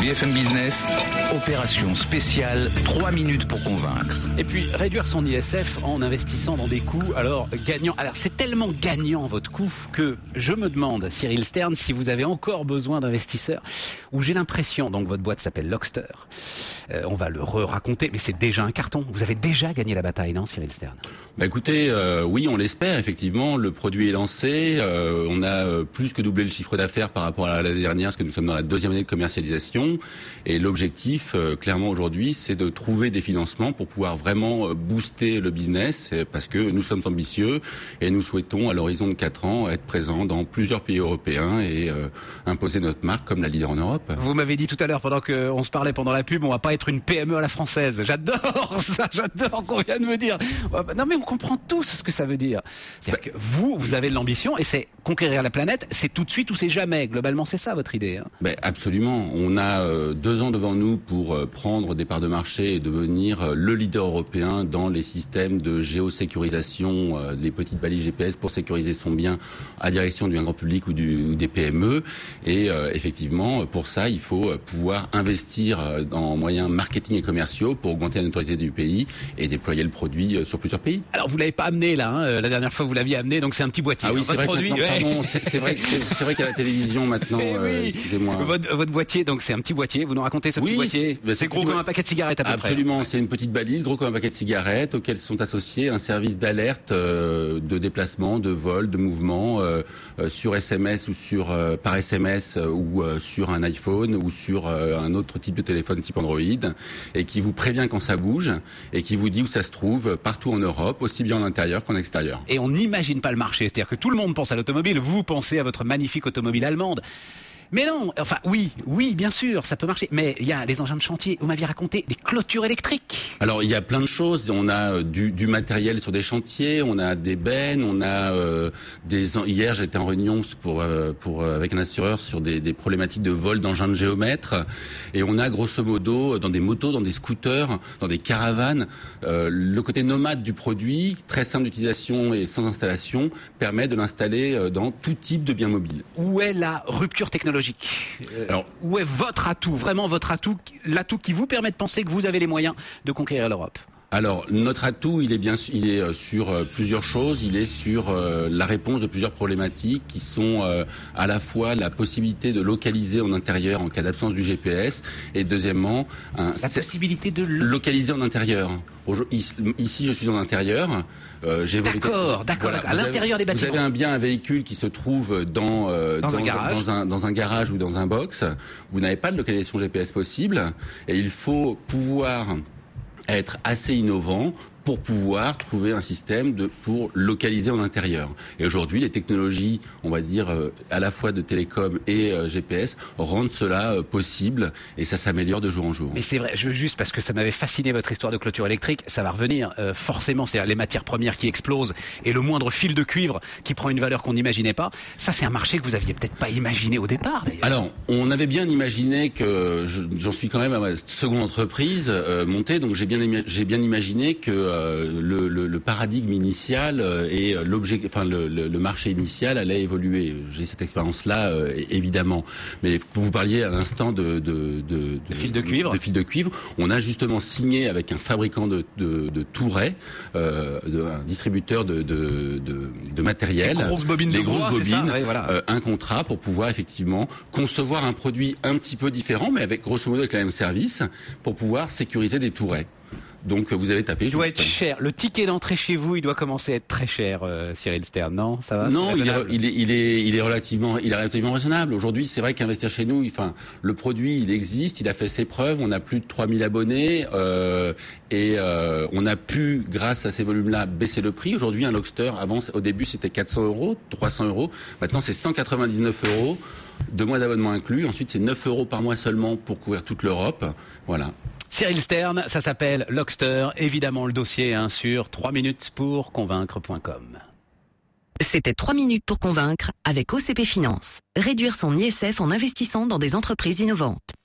BFM Business, opération spéciale 3 minutes pour convaincre. Et puis réduire son ISF en investissant dans des coûts gagnants. Alors c'est tellement gagnant votre coût que je me demande, Cyril Stern, si vous avez encore besoin d'investisseurs, ou j'ai l'impression, donc votre boîte s'appelle Lockster, on va le raconter, mais c'est déjà un carton. Vous avez déjà gagné la bataille, non, Cyril Stern? Écoutez, oui, on l'espère, effectivement. Le produit est lancé. On a plus que doublé le chiffre d'affaires par rapport à l'année dernière, parce que nous sommes dans la 2e année de commercialisation. Et l'objectif, clairement aujourd'hui, c'est de trouver des financements pour pouvoir vraiment booster le business, parce que nous sommes ambitieux et nous souhaitons, à l'horizon de 4 ans, être présents dans plusieurs pays européens et imposer notre marque comme la leader en Europe. Vous m'avez dit tout à l'heure, pendant qu'on se parlait pendant la pub, on va pas être une PME à la française. J'adore ça, j'adore qu'on vient de me dire. Non mais on comprend tous ce que ça veut dire. C'est-à-dire que vous avez de l'ambition et c'est conquérir la planète, c'est tout de suite ou c'est jamais. Globalement, c'est ça votre idée. Absolument. On a 2 ans devant nous pour prendre des parts de marché et devenir le leader européen dans les systèmes de géosécurisation, les petites balises GPS pour sécuriser son bien à direction du grand public ou des PME. Et effectivement, pour ça, il faut pouvoir investir en moyens marketing et commerciaux pour augmenter la notoriété du pays et déployer le produit sur plusieurs pays. Alors vous l'avez pas amené là, la dernière fois vous l'aviez amené, donc c'est un petit boîtier. Ah oui, c'est vrai, produit. Pardon, c'est vrai qu'à la télévision maintenant, oui. Excusez-moi. Votre boîtier, donc c'est un petit boîtier, vous nous racontez ce petit boîtier. C'est gros comme un paquet de cigarettes à peu près. Absolument, c'est une petite balise, gros comme un paquet de cigarettes, auquel sont associés un service d'alerte de déplacement, de vol, de mouvement, sur SMS ou par SMS ou sur un iPhone ou sur un autre type de téléphone type Android, et qui vous prévient quand ça bouge et qui vous dit où ça se trouve partout en Europe, aussi bien en intérieur qu'en extérieur. Et on n'imagine pas le marché, c'est-à-dire que tout le monde pense à l'automobile, vous pensez à votre magnifique automobile allemande. Mais non, enfin oui, bien sûr, ça peut marcher. Mais il y a les engins de chantier, vous m'aviez raconté des clôtures électriques. Alors il y a plein de choses. On a du matériel sur des chantiers, on a des bennes, on a Hier j'étais en réunion avec un assureur sur des problématiques de vol d'engins de géomètres, et on a grosso modo dans des motos, dans des scooters, dans des caravanes, le côté nomade du produit, très simple d'utilisation et sans installation, permet de l'installer dans tout type de biens mobiles. Où est la rupture technologique? Alors, où est votre atout, vraiment votre atout, l'atout qui vous permet de penser que vous avez les moyens de conquérir l'Europe? Alors, notre atout, il est sur plusieurs choses. Il est sur la réponse de plusieurs problématiques qui sont à la fois la possibilité de localiser en intérieur en cas d'absence du GPS, et deuxièmement la possibilité de localiser en intérieur. Ici, je suis en intérieur. D'accord. À l'intérieur des bâtiments. Vous avez un véhicule qui se trouve dans un garage ou dans un box. Vous n'avez pas de localisation GPS possible, et il faut pouvoir être assez innovant pour pouvoir trouver un système pour localiser en intérieur. Et aujourd'hui, les technologies, on va dire, à la fois de télécom et GPS, rendent cela possible, et ça s'améliore de jour en jour. Mais c'est vrai, juste parce que ça m'avait fasciné votre histoire de clôture électrique, ça va revenir forcément, c'est-à-dire les matières premières qui explosent et le moindre fil de cuivre qui prend une valeur qu'on n'imaginait pas. Ça, c'est un marché que vous aviez peut-être pas imaginé au départ, d'ailleurs. Alors, on avait bien imaginé j'en suis quand même à ma seconde entreprise montée, donc j'ai bien imaginé que le paradigme initial et le marché initial allait évoluer. J'ai cette expérience-là, évidemment. Mais vous parliez à l'instant de fil de cuivre. De fil de cuivre. On a justement signé avec un fabricant de tourets, un distributeur de matériel, les grosses bobines, un contrat pour pouvoir effectivement concevoir un produit un petit peu différent, mais avec grosso modo avec le même service, pour pouvoir sécuriser des tourets. Donc vous avez tapé. Il doit être cher. Le ticket d'entrée chez vous, il doit commencer à être très cher, Cyril Stern. Non, ça va? Non, il est relativement raisonnable. Aujourd'hui, c'est vrai qu'investir chez nous, le produit, il existe, il a fait ses preuves. On a plus de 3000 abonnés et on a pu, grâce à ces volumes-là, baisser le prix. Aujourd'hui, un Lockster, au début, c'était 400 €, 300 €. Maintenant, c'est 199 €. 2 mois d'abonnement inclus. Ensuite, c'est 9 € par mois seulement pour couvrir toute l'Europe. Voilà. Cyril Stern, ça s'appelle Lockster. Évidemment, le dossier sur 3minutespourconvaincre.com. C'était 3 minutes pour convaincre avec OCP Finance. Réduire son ISF en investissant dans des entreprises innovantes.